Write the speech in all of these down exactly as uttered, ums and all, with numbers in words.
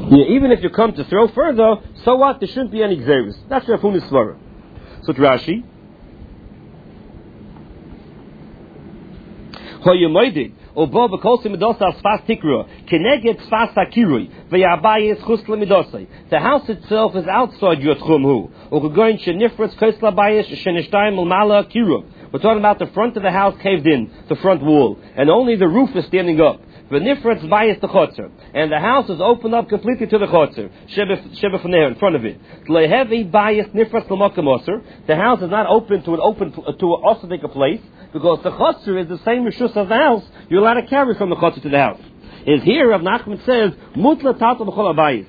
Yeah, even if you come to throw further, so what? There shouldn't be any gzeirus. That's Rav Huna's svara. So it's Rashi. The house itself is outside your tchum. We're talking about the front of the house caved in, the front wall, and only the roof is standing up. And the house is opened up completely to the chotzer, in front of it. The house is not open to an open to an osadic place, because the chotzer is the same rishus as the house. You're allowed to carry from the chotzer to the house. Is here Rav Nachman says mutla tata b'chol habayis.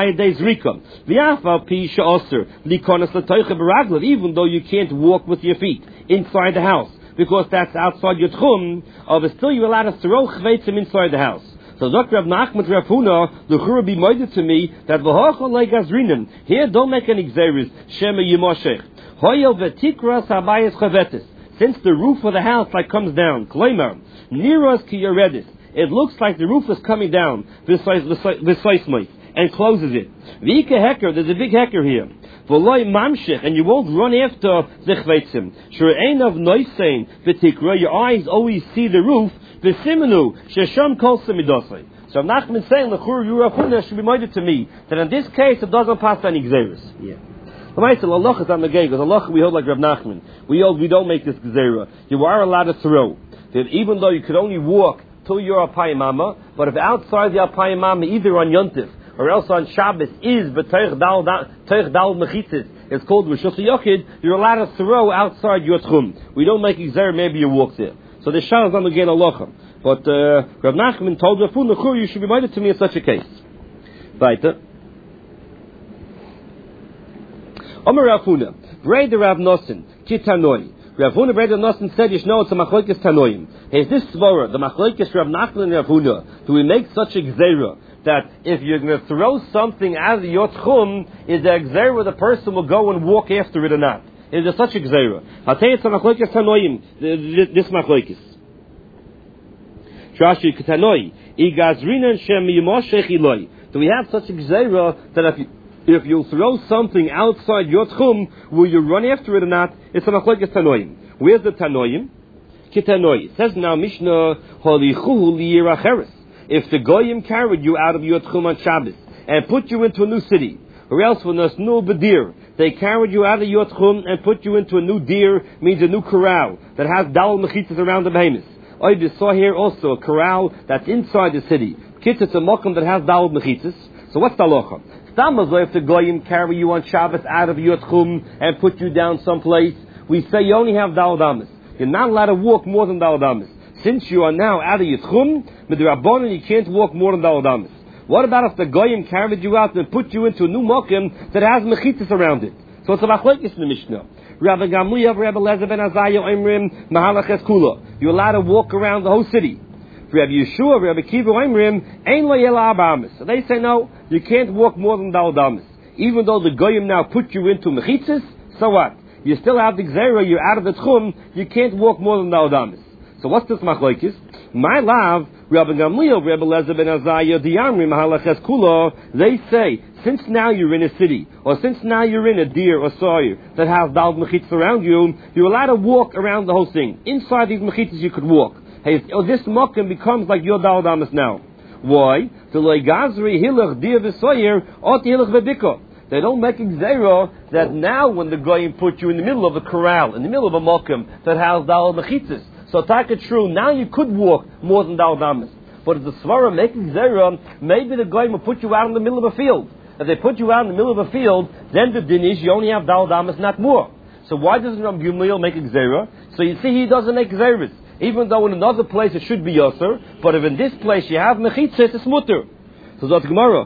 Even though you can't walk with your feet inside the house, because that's outside your tchum, uh, but still you're allowed to throw chveitzim inside the house. So Doctor Rav Nachman Rav Huna, the Chura be moided to me that v'hochol le'gazrinim, here don't make any gzeres, shema yimoshech. Hoyel v'tikras habayis chavetis. Since the roof of the house like comes down, kleimar, niras ki yoredis, it looks like the roof is coming down, v'soismoi, and closes it. V'ike heker, there's a big heker here. V'loi mamshech, and you won't run after the chveitzim. Shre'ein of noisein v'tikra, your eyes always see the roof. V'simenu shesham kol semidosei. So I'm not even saying l'chur Rav Huna should be minded to me that in this case it doesn't pass any gzeres. Yeah. The Ma'aseh Allah is on the gay because Allah we hold like Rav Nachman. We hold we don't make this gezerah. You are allowed to throw. That even though you could only walk till your apayimama, but if outside the apayimama either on Yontif or else on Shabbos is b'teich dal teich dal mechitzis, it's called Rishus Yochid, you're allowed to throw outside your tchum. We don't make gezerah, maybe you walk there. So the shah is on the gain Allah. But uh, Rav Nachman told Rav Huna, you should be minded to me in such a case. Weiter. Omer Rav Huna, Breder Rav Nosson, Kitanoi. Rav Huna Breder Nosson said, you know, it's a machlokes tanoim. Is this svara, the machlokes Rav Nachman and Rav Huna, do we make such a gzeira that if you're going to throw something out of your tchum, is there a gzeira where the person will go and walk after it or not? Is there such a gzeira? I'll tell you it's a machlokes tanoim, this machlokes. Shashi Katanoi, Igazrinan Shem Yimoshech Eloi. Do we have such a gzeira that if you If you throw something outside your tchum, will you run after it or not? It's a machlokes tanoim. Where's the tanoim? Kitanoi. It says now Mishnah Holichuhu liyiracheres. If the goyim carried you out of your tchum on Shabbos and put you into a new city, or else when there's no bedir, they carried you out of your tchum and put you into a new dir, means a new corral that has dal mechitzas around the behemoth. I just saw here also a corral that's inside the city. Kitzah, it's a mokum that has dal mechitzas. So what's the halacha? If the goyim carry you on Shabbos out of your tchum and put you down someplace, we say you only have dal damas. You're not allowed to walk more than dal damas. Since you are now out of your tchum, with the rabbanon you can't walk more than dal damas. What about if the goyim carried you out and put you into a new mokum that has mechitzas around it? So it's a machlokes in the Mishnah. Rabbi Gamliel, Rabbi Lezer ben Azariah, Imrim, Mahalaches Kula. You're allowed to walk around the whole city. Rabbi Yeshua, Rabbi Kiva, Imrim, Ein lo yela abamis. So they say no, you can't walk more than dal damas. Even though the goyim now put you into mechitzas, so what? You still have the gzeira, you're out of the tchum, you can't walk more than dal damas. So what's this machlokes? My love, Rabbi Gamliel, Rabbi Lezer ben Azariah, Diamri, Mahalaches Kula, they say, since now you're in a city, or since now you're in a deer or sawyer that has dal mechitzas around you, you're allowed to walk around the whole thing. Inside these mechitzas you could walk. Hey, oh, this mokum becomes like your dal damas now. Why? The loigazri hilach dir v'soyer ot hilach v'biko. They don't make a gzeira that now when the goyim put you in the middle of a corral, in the middle of a mokum that has dal mechitzas. So take it true. Now you could walk more than dal damas. But if the svara make a gzeira, maybe the goyim will put you out in the middle of a field. If they put you out in the middle of a field, then the din is you only have dal damas, not more. So why doesn't Rabbi Gamliel make a gzeira? So you see, he doesn't make gzeiras. Even though in another place it should be yoser, but if in this place you have mechitzas, it's mutter. So that's Gemara.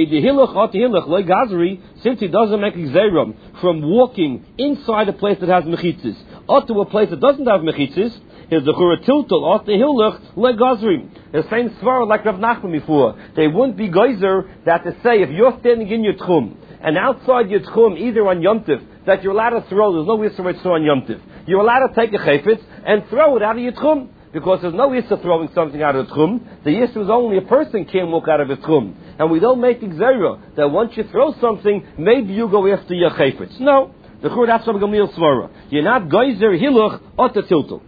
Since he doesn't make a gzeira from walking inside a place that has mechitzas, or to a place that doesn't have mechitzas, is the chura tiltal or the hilach legazri. The same svara like Rav Nachman before. They wouldn't be geyser that to say if you're standing in your tchum and outside your tchum, either on Yom Tiv, that you're allowed to throw. There's no way to throw on Yom Tiv. You're allowed to take a chayfetz and throw it out of your tchum. because there's no issue throwing something out of the tchum. The issue is only a person can't walk out of the tchum. And we don't make exera that once you throw something, maybe you go after your chayfetz. No. The chur, that's Rabbi Gamliel Svara. You're not geyser hiluch or the tiltul.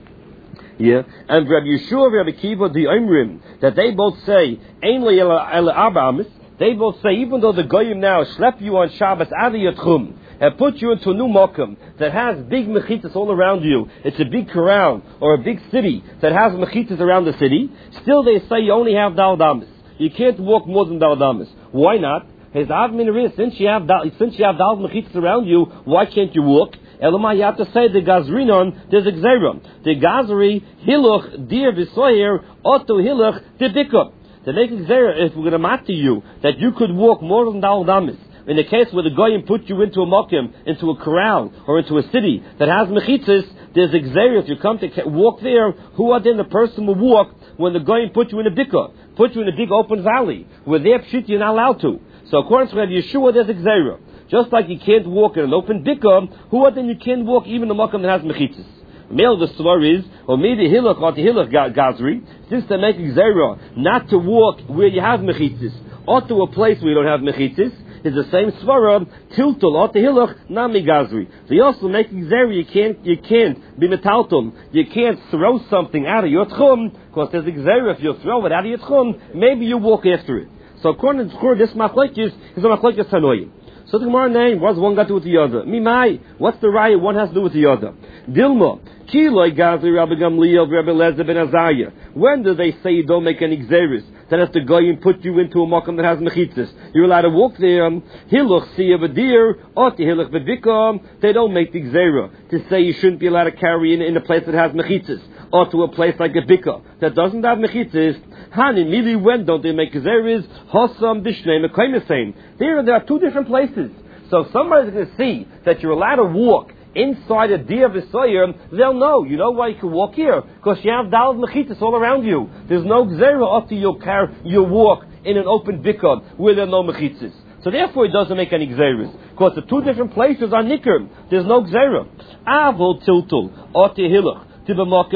Yeah, and Rabbi Yeshua, Rabbi Kiva, the Omrim, that they both say, Ein le ele arba. They both say, even though the goyim now schlep you on Shabbos out of your tchum and put you into a new mokum that has big mechitas all around you, it's a big corral or a big city that has mechitas around the city, still they say you only have dal damas. You can't walk more than dal damas. Why not? His admin is, since you have dal, since you have dal mechitas around you, why can't you walk? Elamai, you have to say the gazrinon, there's exerum. The gazri, hiluch, dir v'soyer, oto hiluch, dibikah. The make exera, if we're going to matter you, that you could walk more than dal damas. In the case where the goyim put you into a mokim, into a corral, or into a city that has mechitzas, there's exera. If you come to walk there, who are then the person will walk when the goyim put you in a bikah, put you in a big open valley, where they're pshit, you're not allowed to. So according to Rabbi Yeshua, there's exera. Just like you can't walk in an open bikah, who are then you can't walk even in a mokim that has mechitzas. Male the story is, or maybe hilach or the hilach gazri, since they make exera not to walk where you have mechitzas, or to a place where you don't have mechitzas, is the same svara, tiltul or the hilach nami gazri. They also make exera you can't you can't be metaltum, you can't throw something out of your tchum, because there's exera if you throw it out of your tchum, maybe you walk after it. So according to Tzchur, this machlekes is a machlekes tanoim. So the Gemara name, what's one got to do with the other? Mimai, what's the raya one has to do with the other? Dilma, Kiloi Gazri Rabbi Gamliel Rabbi Lezer ben Azariah. When do they say you don't make any xeris? That if the goyim put you into a mokum that has mechitzas, you're allowed to walk there. Hiluch siya v'dir, or to hiluch v'vikam, they don't make the xera to say you shouldn't be allowed to carry in in a place that has mechitzas, or to a place like a bika that doesn't have mechitzas. Hani mili, when don't they make xeris? Hosam dishnei mekaymesein. There, there are two different places. So if somebody's going to see that you're allowed to walk inside a dia v'soyer, they'll know. You know why you can walk here? Because you have dal mechitas all around you. There's no gzera after you car you walk in an open bikon where there are no mechitas. So therefore it doesn't make any gzeras. Because the two different places are nikr. There's no gzera. Avol tiltul or tehilach. Maybe Rabbi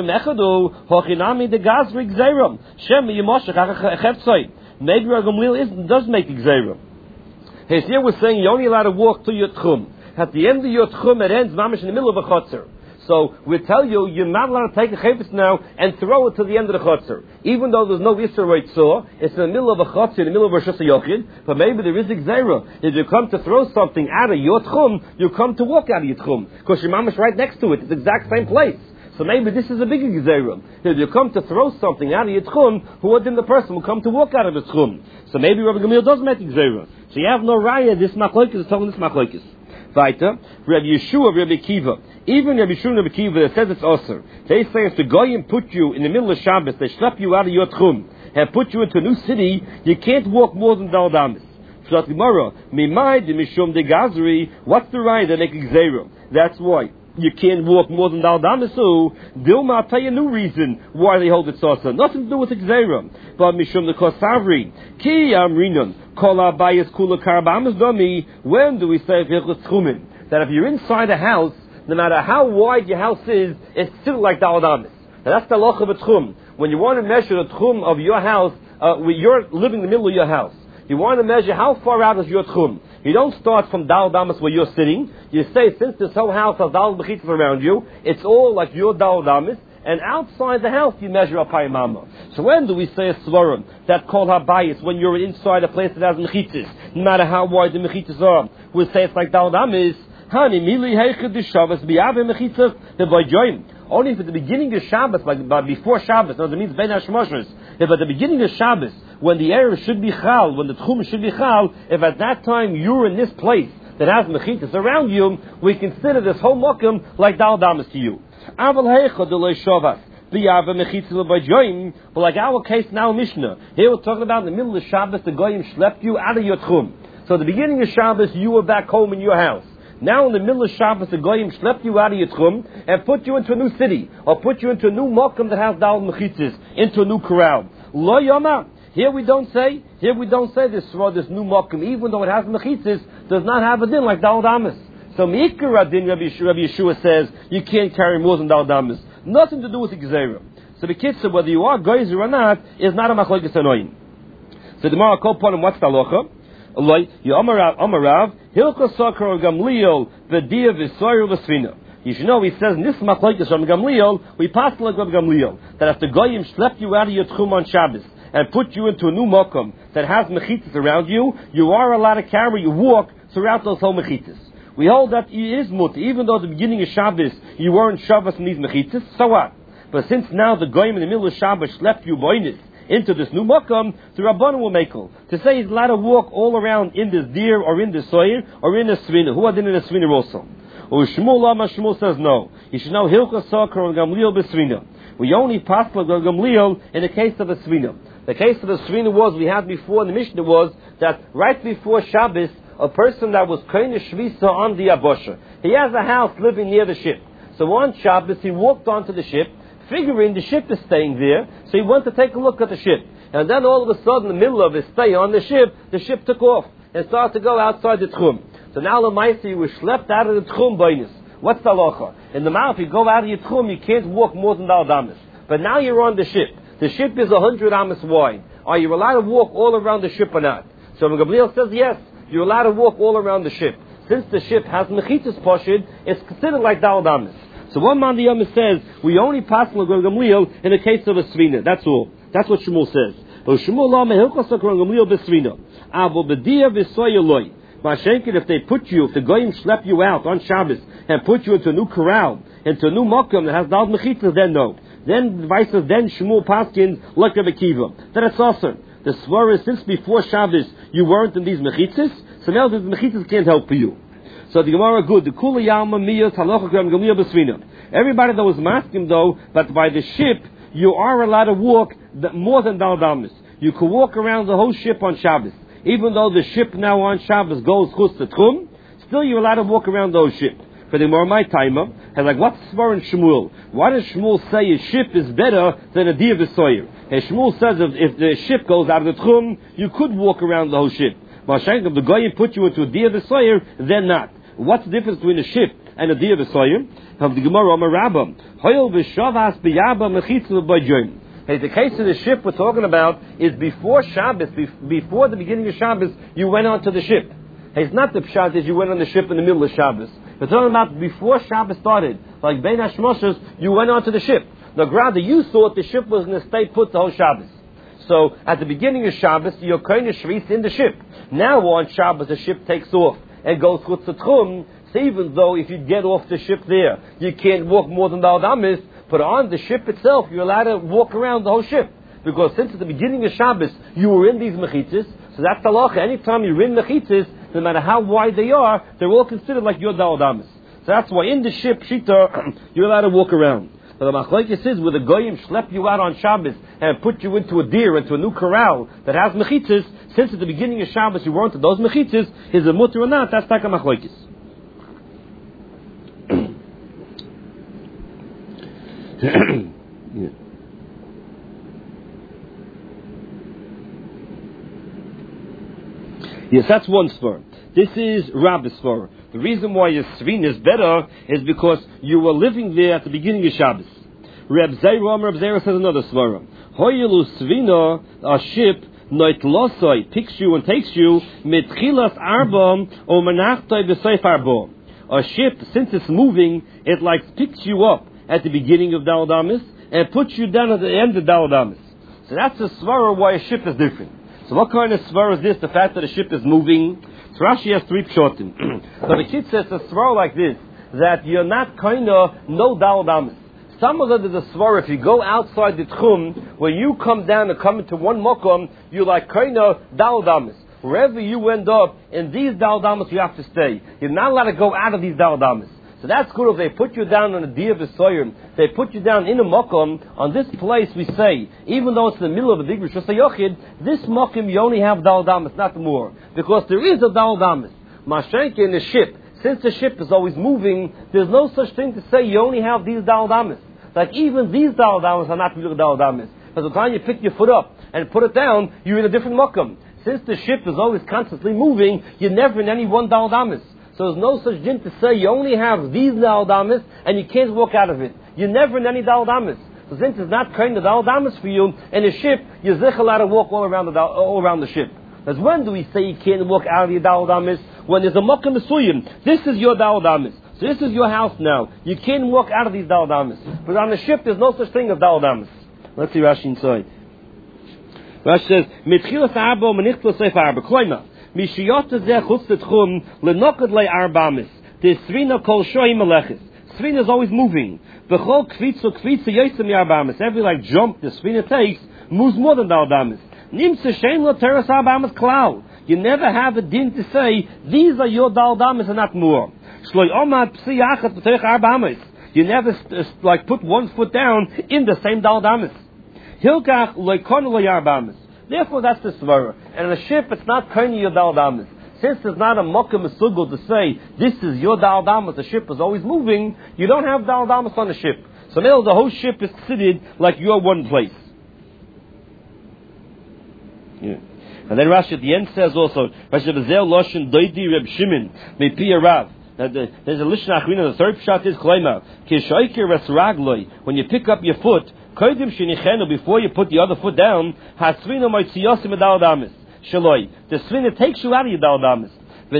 Gamliel does make gzera. His here was saying you're only allowed to walk to your tchum. At the end of your tchum, it ends mamish in the middle of a chotzer. So we tell you, you're not allowed to take a chayfetz now and throw it to the end of the chotzer. Even though there's no Yisra right saw, it's in the middle of a chotzer, in the middle of a Rosh Hashanah, but maybe there is a gzera. If you come to throw something out of your tchum, you come to walk out of your tchum. Because your mamish right next to it. It's the exact same place. So maybe this is a bigger gzera. If you come to throw something out of your tchum, who would then the person will come to walk out of the tchum. So maybe Rabbi Gamliel does make gzera. So you have no raya, this machlokes is telling this machlokes. Weiter, Rabbi Yeshua, Rabbi Kiva. Even Rabbi Yeshua and Rabbi Kiva, that says it's osir. They say if the goyim put you in the middle of Shabbos, they schlep you out of your tchum, and put you into a new city, you can't walk more than dal damas. Shat Gemara, mimai de mishum de gazri. What's the right that make gzera? That's why you can't walk more than dal damas. So Dilma, I'll tell you a new reason why they hold it saucer. Nothing to do with gzera, but mishum de kosavri ki amrinon. When do we say that if you're inside a house, no matter how wide your house is, it's still like dal damas? That's the loch of a tchum. When you want to measure the tchum of your house, uh, you're living in the middle of your house. You want to measure how far out is your tchum. You don't start from dal damas where you're sitting. You say, since this whole house has dal mechitzas around you, it's all like your dal damas. And outside the house, you measure a payimama. So when do we say a svarim that call habayis when you're inside a place that has mechitzas, no matter how wide the mechitzas are? We say it's like dal damas. Hani mili heichad the Shabbos bi'ave mechitzas the vayjoyim. Only if at the beginning of Shabbos, like before Shabbos, no, that means ben hashmoshes. If at the beginning of Shabbos, when the air should be chal, when the tchum should be chal, if at that time you're in this place that has mechitzas around you, we consider this whole mokum like dal damas to you. But like our case now, Mishnah, here we're talking about in the middle of Shabbos, the goyim schlepped you out of your tchum. So at the beginning of Shabbos, you were back home in your house. Now in the middle of Shabbos, the goyim schlepped you out of your tchum and put you into a new city, or put you into a new mokum that has dal mechitzas, into a new corral. Lo yoma. Here we don't say, here we don't say this, this new mokum, even though it has mechitzas, does not have a din like dal damas. So Meikar Adin, Rabbi Yeshua says, you can't carry more than dal damas. Nothing to do with the gzera. So the kitzur, whether you are geyser or not, is not a machlokes anoim. So the Gemara called upon him, what's the halacha? You Amarav, Hilchos Sakar Gamliel, V'dia V'soyer V'svina. You should know, he says, in this machlokes from Gamliel, we passed like Rabbi Gamliel, that if the goyim slept you out of your tchum on Shabbos, and put you into a new mokum that has mechitzas around you, you are allowed to carry, you walk throughout those whole mechitzas. We hold that it is mutter, even though at the beginning of Shabbos, you weren't Shabbos in these mechitzas, so what? But since now the goyim in the middle of Shabbos slept you boinis, into this new makam, the Rabbanan will make all. To say he's allowed to walk all around in this deer or in this soyer or in a svina. Who are in a svina also? Or Shmuel Lama Shmuel says no. You should know Hilchos Sakar and Gamliel b'svina. We only pass like Gamliel in the case of a svina. The case of a svina was, we had before in the Mishnah was, that right before Shabbos, a person that was koine shvisa on the Abosha. He has a house living near the ship. So on Shabbos he walked onto the ship, figuring the ship is staying there, so he went to take a look at the ship. And then all of a sudden, in the middle of his stay on the ship, the ship took off and started to go outside the tchum. So now the Lamaisi, he was schlepped out of the tchum beinus. What's the halacha? In the mouth, if you go out of your tchum, you can't walk more than dal damas. But now you're on the ship. The ship is a hundred amas wide. Are you allowed to walk all around the ship or not? So Gabriel says yes, you're allowed to walk all around the ship. Since the ship has mechitzas poshid, it's considered like dal damas. So one man the Yom says, we only pass like Gamliel in the case of a svina. That's all. That's what Shmuel says. But Shmuel Lama Hilchos Sakar Gamliel b'svina. Avo b'dia v'soyeloi. Mashenkin, if they put you, if the goyim schlep you out on Shabbos and put you into a new corral, into a new makom that has dal mechitzas, then no. Then the vice says, then Shmuel paskins like Rabbi Kiva. Then it's awesome. The svar is, since before Shabbos you weren't in these mechitzas, so now the mechitzas can't help you. So the Gemara good. The Kula Yalma Miyas Halacha Gamliel b'svina. Everybody that was masking though, that by the ship you are allowed to walk the, more than dal damas. You can walk around the whole ship on Shabbos. Even though the ship now on Shabbos goes chutz to tchum, still you're allowed to walk around the whole ship. For the Gemara my timer, and like what's Svar in Shmuel? Why does Shmuel say a ship is better than a dia v'soyer? And Shmuel says if, if the ship goes out of the tchum, you could walk around the whole ship. But if the goyim put you into a dia v'soyer, then not. What's the difference between a ship and a dia v'soyer? Of the Gemara Amar Rabba, Hoyel v'shavas b'yaba mechitzah b'joyim. Hey, the case of the ship we're talking about is before Shabbos, before the beginning of Shabbos, you went onto the ship. Hey, it's not the pshat that you went on the ship in the middle of Shabbos. We're talking about before Shabbos started, like Bein Hashmoshes, you went onto the ship. Now, rather, you thought the ship was going to stay put the whole Shabbos. So, at the beginning of Shabbos, you're kind of shvis in the ship. Now, on Shabbos, the ship takes off and goes chutz tchum. So even though if you get off the ship there, you can't walk more than the Adamis, but on the ship itself, you're allowed to walk around the whole ship. Because since at the beginning of Shabbos, you were in these mechitzas, so that's the halacha. Anytime you're in mechitzas, no matter how wide they are, they're all considered like your dal Adamis. So that's why in the ship, Shita, you're allowed to walk around. But the machlokes is, where the goyim schlep you out on Shabbos and put you into a deer, into a new corral that has mechitzas, since at the beginning of Shabbos you weren't in those mechitzas, is a mutter or not, that's like a machlokes. Yeah. Yes, that's one svar. This is Rabbi's svar. The reason why your svina is better is because you were living there at the beginning of Shabbos. Reb Zera, Reb Zera says another svara. Hoyelu svina, a ship, noit losoi, picks you and takes you, mitchilas arbam, o menachtoi b'seif arbam. A ship, since it's moving, it like picks you up at the beginning of Dal Damis and puts you down at the end of Dal Damis. So that's a svara why a ship is different. So what kind of svara is this? The fact that a ship is moving? So Rashi has three pshotim. So the kid says a svara like this, that you're not kind of no Dal Damis. Some of it is a svara, if you go outside the tchum, when you come down and come into one mokom, you're like kind of Dal Damis. Wherever you end up, in these Dal Damis you have to stay. You're not allowed to go out of these Dal Damis. So that's good if they put you down on a dia v'soyer, they put you down in a mokom, on this place we say, even though it's in the middle of a big Rosh Hashanah, this mokom you only have Dal Damis, not more. Because there is a Dal Damis. Mashenke in the ship, since the ship is always moving, there's no such thing to say you only have these Dal Damis. Like even these Dal Damis are not really Dal Damis. By the time you pick your foot up and put it down, you're in a different mokom. Since the ship is always constantly moving, you're never in any one Dal Damis. So there's no such din to say you only have these Dal Damis and you can't walk out of it. You're never in any Dal Damis. So since it's not kind of Dal Damas for you, in a ship, you're allowed to walk all around the all around the ship. Because when do we say you can't walk out of your Dal Damas? When there's a Mokkah Mesuyim. This is your Dal Damas. So this is your house now. You can't walk out of these Dal Damas. But on the ship, there's no such thing as Dal Damas. Let's see Rashi inside. Rashi says, Mitchilas Arba Menichtlas Seif Arba. Kloima. Mishiyot Zeh Chutz Tchum Lenokad Le Arbamis. The Srina Kol Shoy Melechis. Srina is always moving. B'chol Kvitzu Kvitzu Yosem Yarbamis. Every like jump the Srina takes moves more than Dal Damas. Nimsa Shem Lo Teres Arbamis Klau. You never have a din to say these are your Dal Damas and not more. Shloi Omad Psi Achat B'Terech Arbamis. You never uh, like put one foot down in the same Dal Damas. Hilkach Loikon Lo Yarbamis. Therefore, that's the svara. And in a ship, it's not kind of your Dal Damas. Since there's not a Mokkah Mesugel to say, this is your Dal Damas, the ship is always moving, you don't have Dal Damas on the ship. So now the whole ship is seated like you're one place. Yeah. And then Rashi at the end says also, Rashi Bezel Loshen Doidi Reb Shimon, Mepi Rav. There's a Lishna Achrina, the third shot is Kleima. Kishoikir Res Ragloi, when you pick up your foot, before you put the other foot down, Hasrina Moitziyosim Dal Damas. Shaloi. The Srina takes you out of your Dal Damas.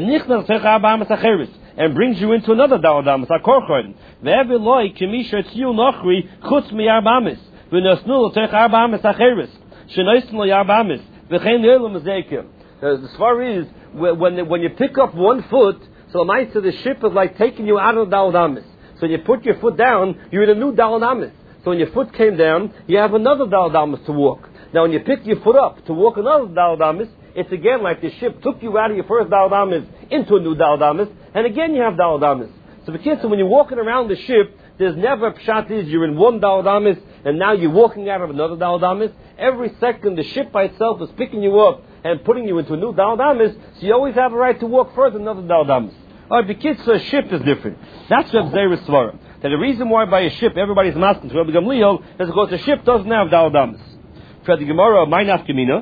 And brings you into another Dal Damas, Akorchon. Ve'eviloi Kimisha Tziyu Nochri Chutz Mi Arbamis. V'nosnul Tech Arbamis Acheris. Shenoisim Lo Yarbamis. V'chein Le'elam Azekim. The svar is, when, when you pick up one foot, so the mice of the ship is like taking you out of the Dal Damas. So when you put your foot down, you're in a new Dal Damas. So when your foot came down, you have another Dal Damas to walk. Now when you pick your foot up to walk another Dal Damas, it's again like the ship took you out of your first Dal Damas into a new Dal Damas, and again you have Dal Damas. So the kids, so when you're walking around the ship, there's never a pshat is you're in one Dal Damas, and now you're walking out of another Dal Damas. Every second the ship by itself is picking you up and putting you into a new Dal Damas, so you always have a right to walk further another Dal Damas. Alright, the kids, so a ship is different. That's Reb Zera Svara. That the reason why by a ship everybody's masking to Rabbi Gamliel is because the ship doesn't have Dal Damas. For the Gemara, my nafkamina.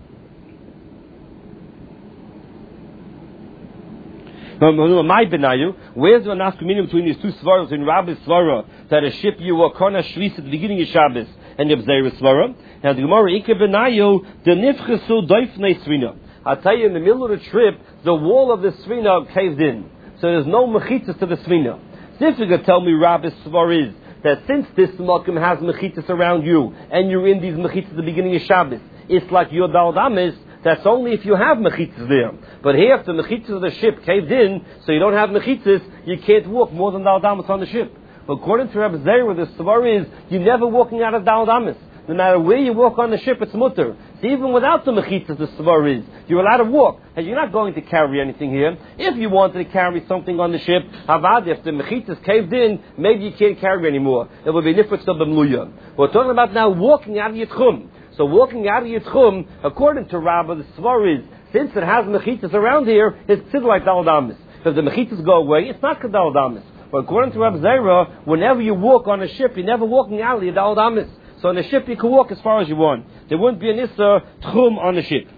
My benayu. Where's the nafkamina between these two svaras in Rabbi's svara that a ship you were kona shvis at the beginning of Shabbos and Reb Zera Svara? And the Gemara Ike benayu the nifchesu doifnei svina. I'll tell you, in the middle of the trip, the wall of the svina caved in, so there's no mechitzas to the svina. If you could tell me, Rabbi Svar is that since this Malkim has mechitzas around you, and you're in these mechitzas at the beginning of Shabbos, it's like your Dal Damas, that's only if you have mechitzas there. But here, if the mechitzas of the ship caved in, so you don't have mechitzas, you can't walk more than Dal Damas on the ship. But according to Rabbi Zera, the Svar is, you're never walking out of Dal Damas. No matter where you walk on the ship, it's mutter. So even without the mechitzas, the svar is, you're allowed to walk. And you're not going to carry anything here. If you wanted to carry something on the ship, havad, if the mechitzas caved in, maybe you can't carry anymore. It would be nifritz of b'mluya. We're talking about now walking out of your tchum. So walking out of your tchum, according to Rabbah, the svar is, since it has mechitzas around here, it's considered like Dal Damas. If the mechitzas go away, it's not Dal Damas. But according to Rabbi Zera, whenever you walk on a ship, you're never walking out of your Dal Damas. So on the ship you can walk as far as you want. There wouldn't be an Issa Tchum on the ship.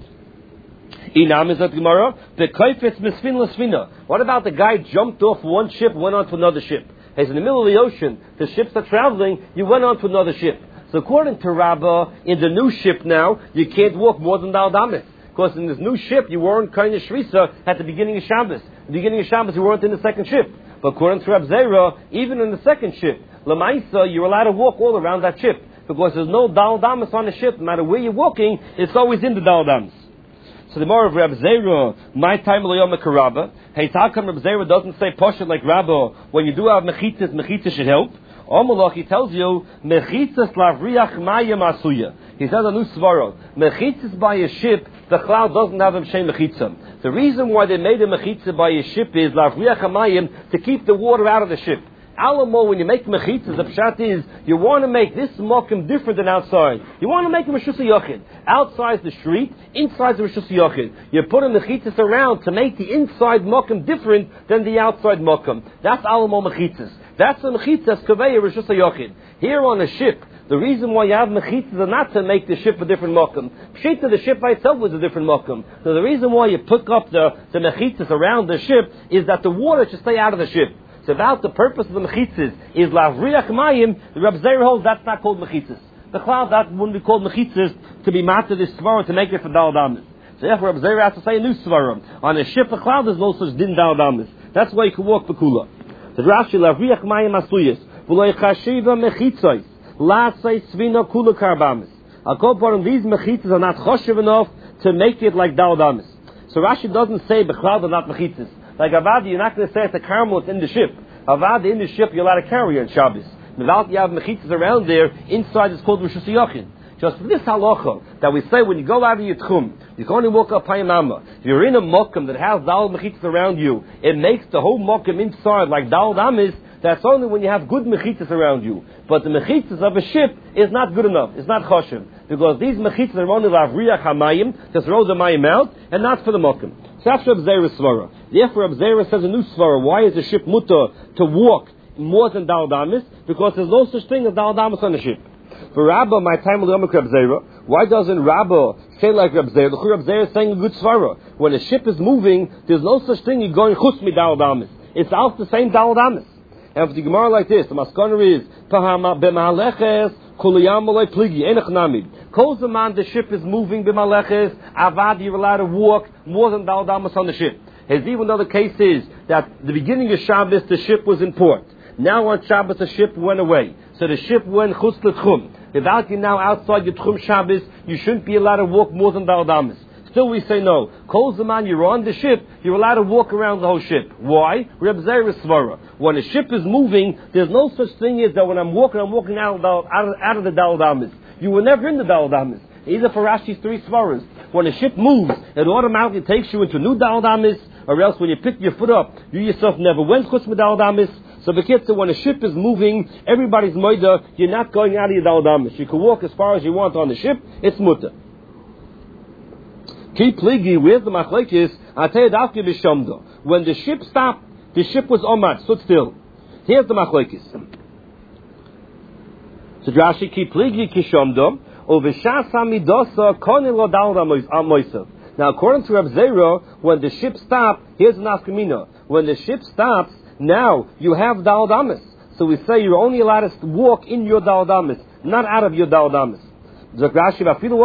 Inam is at Gemara. The Kaifetz Misfin Lasfina. What about the guy jumped off one ship, went on to another ship? He's in the middle of the ocean. The ships are traveling. You went on to another ship. So according to Rabbah, in the new ship now, you can't walk more than Dal Damas. Because in this new ship, you weren't kind of Shrisa at the beginning of Shabbos. At the beginning of Shabbos, you weren't in the second ship. But according to Reb Zera, even in the second ship, Lamaisa, you're allowed to walk all around that ship. Because there's no Dal Damas on the ship. No matter where you're walking, it's always in the Dal Damas. So the more of Reb Zera, my time L'yom Karabba. Hey, how come Reb Zera doesn't say Poshet like Rabba? When you do have mechitzas, mechitzas should help. Omalach, he tells you, mechitzas lavriach mayim asuya. He says a new svaro. Mechitzas by a ship, the cloud doesn't have a shem mechitzah. The reason why they made a mechitzah by a ship is lavriach mayim, to keep the water out of the ship. Alamo, when you make mechitzas, the pshat is, you want to make this mokum different than outside. You want to make a Reshus Yochid. Outside's the street, inside's the Reshus Yochid. You put a mechitzas around to make the inside mokum different than the outside mokum. That's Alamo mechitzas. That's the mechitzas kaveya Reshus Yochid. Here on a ship, the reason why you have mechitzas are not to make the ship a different mokum. Pshita, the ship by itself was a different mokum. So the reason why you pick up the, the mechitzas around the ship is that the water should stay out of the ship. It's about the purpose of the mechitzas is lavriach mayim. The Reb Zera holds that's not called mechitzas. The cloud that wouldn't be called mechitzas to be matter this svara to make it for dal damis. So therefore, Reb Zera has to say a new svara. On a ship, a cloud, there's no such din dal damis. That's why you can walk the kula. The Rashi lavriach mayim asuyis v'loy chashiva mechitzos lasay svina kula karbamis. I'll call for these mechitzas are not choshev enough to make it like dal damis. So Rashi doesn't say b'chlal are not mechitzas. Like avadi, you're not going to say it's a carmel in the ship. Avadi in the ship, you're allowed to carry on Shabbos. Without you have mechitzas around there, inside it's called Rishus Yochin. Just for this halacha that we say when you go out of your tchum, you can only walk up Hayamama. If you're in a mokum that has dal mechitzas around you, it makes the whole mokum inside like dal damis. That's only when you have good mechitzas around you. But the mechitzas of a ship is not good enough. It's not choshev. Because these mechitzas are only lavriach hamayim, to throw the mayim out, and not for the mokum. So that's Reb Zera svara. Therefore, Reb Zera says a new svara. Why is a ship mutter to walk more than dal damis? Because there's no such thing as dal damis on the ship. For Rabbah, my time will come Reb Zera. Why doesn't Rabbah say like Reb Zera? The Reb Zera is saying a good svara. When a ship is moving, there's no such thing you're going chus mi dal damis. It's out the same dal damis. And for the Gemara like this, the maskana is Pahama b'maleches kuliyam olay pligi enach namid. Kol zaman the ship is moving b'maleches avad you're allowed to walk more than dal damas on the ship. As even though the case is that the beginning of Shabbos the ship was in port. Now on Shabbos the ship went away, so the ship went chutz l'tchum. Without you now outside your tchum Shabbos, you shouldn't be allowed to walk more than dal damas. Still we say no. Kol zaman you're on the ship, you're allowed to walk around the whole ship. Why? Reb Zera svara. When a ship is moving, there's no such thing as that when I'm walking, I'm walking out of, out of, out of the dal damis. You were never in the dal damis. Either for Rashi's three svaras. When a ship moves, it automatically takes you into new dal damis, or else when you pick your foot up, you yourself never went chutz with dal damis. So the kids say when a ship is moving, everybody's moida, you're not going out of your dal damis. You can walk as far as you want on the ship, it's mutter. Keep pligi, where's the machlekes? Atayadavke b'shamdo. When the ship stopped, the ship was omad, stood still. Here's the machlekes. So Rashi keep pligi kishamdo, uveshas hamidosa koni lo dal amoisav. Now according to Reb Zera, when the ship stopped, here's the nafkamina. When the ship stops, now you have dal damis. So we say you're only allowed to walk in your dal damis, not out of your dal damis. Still, Rabbi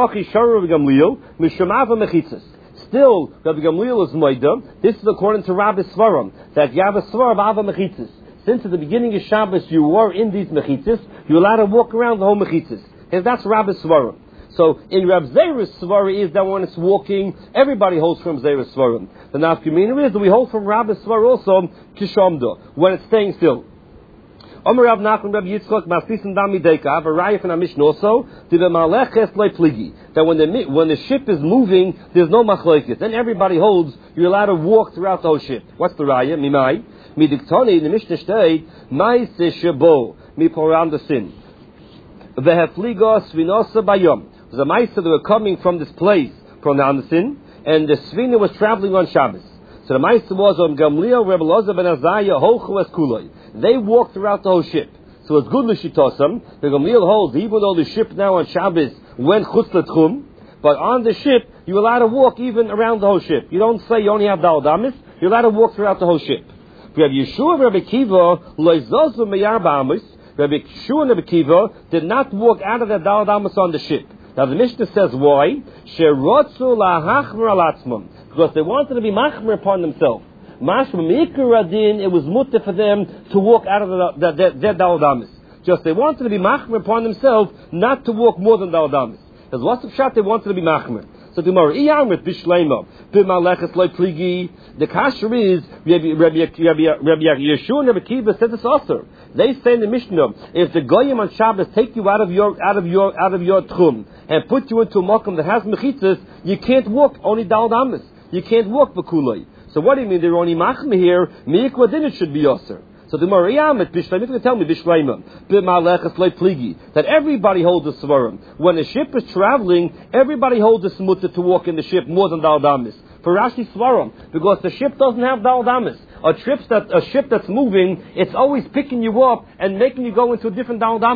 Gamliel is moida. This is according to Rabbi Svaram, that you have a svar of ava mechitzas. Since at the beginning of Shabbos you were in these mechitzas, you're allowed to walk around the whole mechitzas. And that's Rabbi Svaram. So in Reb Zera's svara is that when it's walking, everybody holds from Zera's svara. The nafkamina is that we hold from Rabbi Svaram also kishamdo, when it's staying still. Omer Rav Nachman Rabbi Yitzchak Masisin Dami Deka. I have a raya from our Mishnah also. That when the when the ship is moving, there's no machlokes. Then everybody holds you're allowed to walk throughout the whole ship. What's the raya? Mimai midiktoni in the Mishnah state mai se shebo mi poram the sin. Vehefliga svinosa bayom. There's a ma'isa that were coming from this place from the Anderson, and the svina was traveling on Shabbos. So the ma'isa was on Gamliel Rebbe Loza ben Azariah holchu es kuloi. They walked throughout the whole ship. So it's good l'shitosam. The Gamliel holds, even though the ship now on Shabbos went chutz l'tchum, but on the ship, you're allowed to walk even around the whole ship. You don't say you only have dal damis, you're allowed to walk throughout the whole ship. Rabbi Yeshua and Rabbi Kiva, loizozu meyarba amis, Rabbi Yeshua and Rabbi Kiva did not walk out of the dal damis on the ship. Now the Mishnah says why? Sherotzu lahachmer alatzmum. Because they wanted to be machmer upon themselves. Mashma Mikuradin, it was mutter for them to walk out of the, the, the, their dal damis. Just they wanted to be machmer upon themselves, not to walk more than dal damis. As what's the shot they wanted to be machmer. So tomorrow, iyamrit bishlema b'maleches loy pligi. The kasher is Rabbi Yeshua and Rabbi Kiva said this also. They say in the Mishnah, if the goyim on Shabbos take you out of your out of your out of your tchum and put you into a makom that has mechitzas, you can't walk only dal damis. You can't walk b'kuloi. So what do you mean they're only machmer here? Mi'ikwa din it should be yoser. So the Mariamet Bishleim, if you tell me Bishleim, b'maleches loy pligi, that everybody holds a svarim. When a ship is traveling, everybody holds a smutta to walk in the ship more than dal damis. For Rashi svarim, because the ship doesn't have dal damis. A trip that a ship that's moving, it's always picking you up and making you go into a different dal damis.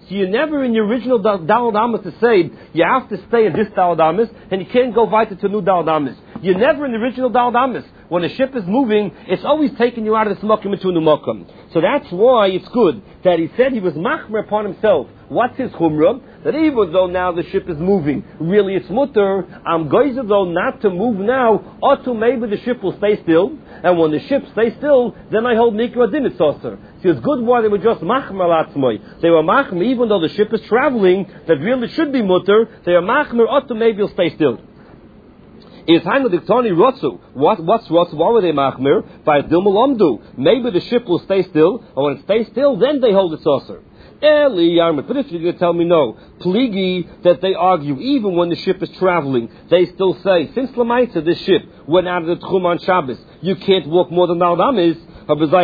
So you're never in your original Daled Amis to say, you have to stay in this Daled Amis, and you can't go weiter to a new Daled Amis. You're never in the original Daled Amis. When a ship is moving, it's always taking you out of this Mokum into a new Mokum. So that's why it's good that he said he was machmer upon himself. What's his chumrah? That even though now the ship is moving, really it's mutter, I'm going though not to move now, or to maybe the ship will stay still, and when the ship stays still, then I hold mikra din it's also. So it's good why they were just machmer latzmoi. They were machmer even though the ship is traveling, that really should be mutter, they are machmer, or to maybe will stay still. Is Hainu Diktoni Rotsu. What, what's Rotsu? Why were they machmir? By Dilmalamdu. Maybe the ship will stay still, and when it stays still, then they hold its saucer. Eli Yarmut. But if you're going to tell me no, Pligi, that they argue, even when the ship is traveling, they still say, since Lamaita, this ship went out of the Tchum on Shabbos, you can't walk more than Daldamis. What do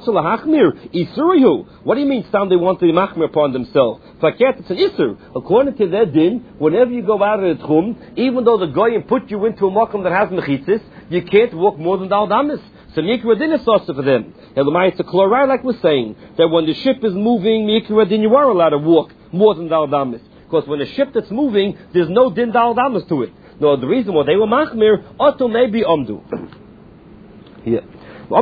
you mean, Sam, they want to be machmir upon themselves? It's an Isser. According to their din, whenever you go out of the Tchum, even though the Goyim put you into a Mokum that has Mechitzis, you can't walk more than Daldamis. So Mikra din is also for them. It's a chloride, like we're saying, that when the ship is moving, Mikra din, you are allowed to walk more than Daldamis. Because when a ship that's moving, there's no din Daldamis to it. No, the reason why they were machmir, Otto maybe Omdu. Yeah. There's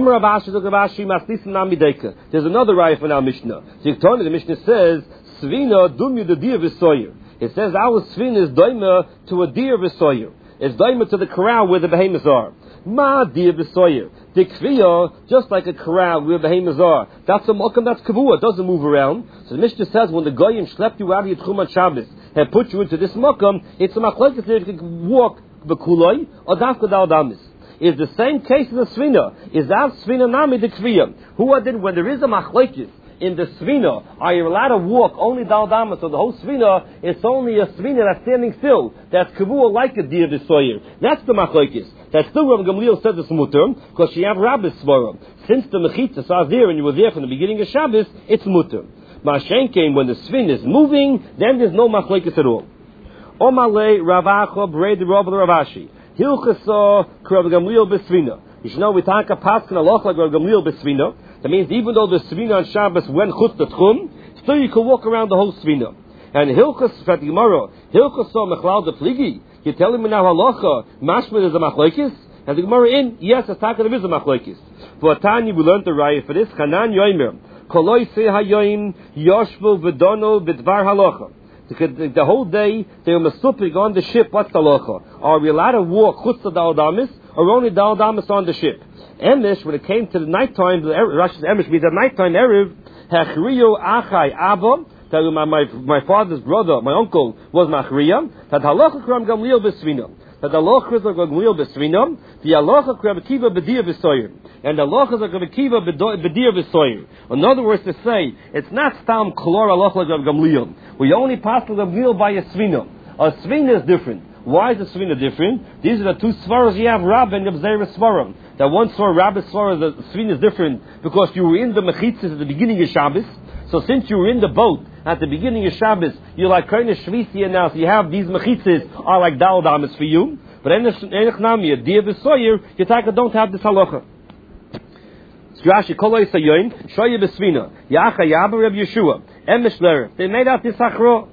another raya from our Mishnah. The Mishnah says, Svina dumya the deer v'soyer. It says our svina is doima to a deer v'soyer. It's doima to the corral where the behemoths are. Ma deer v'soyer. The kviya, just like a corral where the behemoths are. That's a mokum, that's kavua. It doesn't move around. So the Mishnah says when the goyim schlepped you out of your tchum on Shabbos and put you into this mokum, it's a machlokes that you can walk b'kuloi or dafka daldamis. Is the same case in the Svina. Is that Svina Nami the Kviya? Who are did when there is a machlekes in the Svina, are you allowed to walk only Daldamas? So the whole Svina, it's only a Svina that's standing still. That's Kavua like a deer V'soyer. That's the machlekes. That's still Rav Gamliel says it's mutter, because she have Rabbis Svarim. Since the Mechitzas are there and you were there from the beginning of Shabbos, it's mutter. Ma'ashen came when the Svina is moving, then there's no machlekes at all. Omalei Ravacha Brei the Rav Ravashi. Hilchasa Rav Gamliel Besvina. You should know we talk a pasuk in Allah like Rav Gamliel Besvina. That means even though the Svina on Shabbos went chutz the tchum, still you can walk around the whole Svina. And Hilchas Fat Gemara, Hilchasa Mechlal the Pligi. You're telling me now halacha mashma is a machlekes, and the Gemara in yes, it's talking there is a machlekes. For Tanya we learned the raya for this. Chanan Yoimer Koloi Se Hayoim Yoshvu V'Dono B'Dvar Halacha. The, the whole day they were masupig on the ship. What's the halacha? Are we allowed to walk chutz daldamis or only daldamis on the ship? Emish, when it came to the nighttime, the Rashi's Emish means at nighttime erev. Hechriyo achai abba. That my, my my father's brother, my uncle, was machriya. That halacha kram gamliel besvina. That the halacha is like gamliel besvina. The halacha kram kiva bedir v'soyer. And the halacha is like kiva bedir v'soyer. In other words, to say it's not stam klor halacha like gamliel. We only pass the gamliel by a svina. A svina is different. Why is the svina different? These are the two svaras you have, Rab and Yabzera svaram. That one svar, Rab svara, the svina is different because you were in the mechitzas at the beginning of Shabbos. So since you were in the boat at the beginning of Shabbos, you're like Koine Shvisiya now, so you have these mechitzas are like daldamas for you. But in Enechnami, Dia V'Soyer, you don't have this halacha. Rashi Koloi Sayoin, Shoya B'Svina, Yacha Yabba Reb Yeshua, Emesh Ler. They made out this hachro.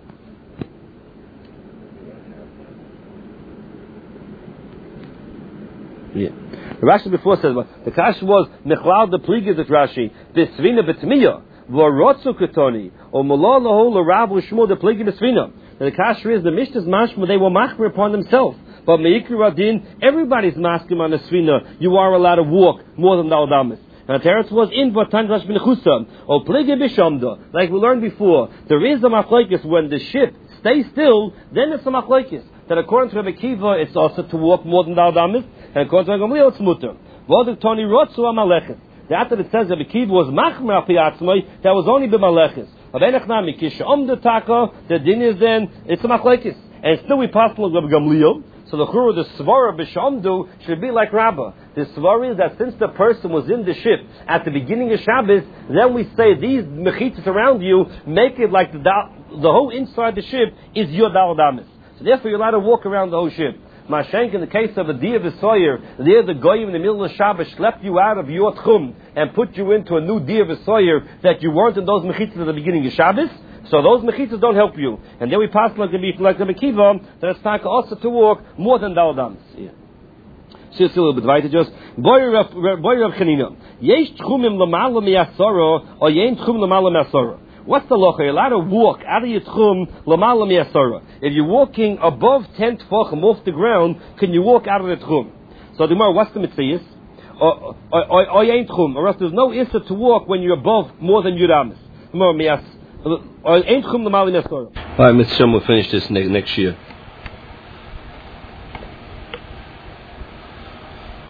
Yeah. Rashi before says, well, the kash was Mechlal the Pligas of Rashi, B'Svina B'Tmiya, V'Rotzu Ketoni, or Malal Lahol L'Rav L'Shmuel the Pligas B'Svina. The kash is the Mishnah's mashma, they were machmer upon themselves. But Meikir Radin, everybody's masking on the Svina. You are allowed to walk more than the Aldamas. And the Teretz was in Vatandrash bin Chusa, or Pliga Bishamda, like we learned before. There is a machlekes when the ship stays still, then it's a machlekes. That according to Rebbe Kiva, it's also to walk more than the Aldamas, and according to Gamliel, it's mutter. V'odek Toni Rotzu Amalekes. After it says Rebbe Kiva was machmer apiyatzmai, that was only b'malekes. But enechnami kisha om the taka, the din is then it's a machlekes, and still we pass like Rebbe Gamliel. So the churu, the svara b'shamdu should be like Rabbah. The svara is that since the person was in the ship at the beginning of Shabbos, then we say these mechitzas around you make it like the the whole inside the ship is your daldamis. So therefore you're allowed to walk around the whole ship. Mashenk, in the case of a Dia V'Soyer, there the goyim in the middle of Shabbos schlepped you out of your tchum and put you into a new Dia V'Soyer that you weren't in those mechitzas at the beginning of Shabbos. So those mechitzas don't help you. And then we pass like the like the Mekiva, that it's time also to walk more than Daldamis. Yeah. See, it's a little bit weiter just. Boyer of Chanina. Yesh tchumim l'mala mi'asara, or yein tchum l'mala mi'asara. What's the locha? You're allowed to walk out of your tchum l'mala mi'asara. If you're walking above ten tefachim off the ground, can you walk out of the tchum? So the Gemara, what's the mitzvah? Or or yein tchum, or else there's no issa to walk when you're above more than Yudamis. Gemara mi'as. Or yein tchum l'mala mi'asara. All right, Mister Shem, we'll finish this next, next year.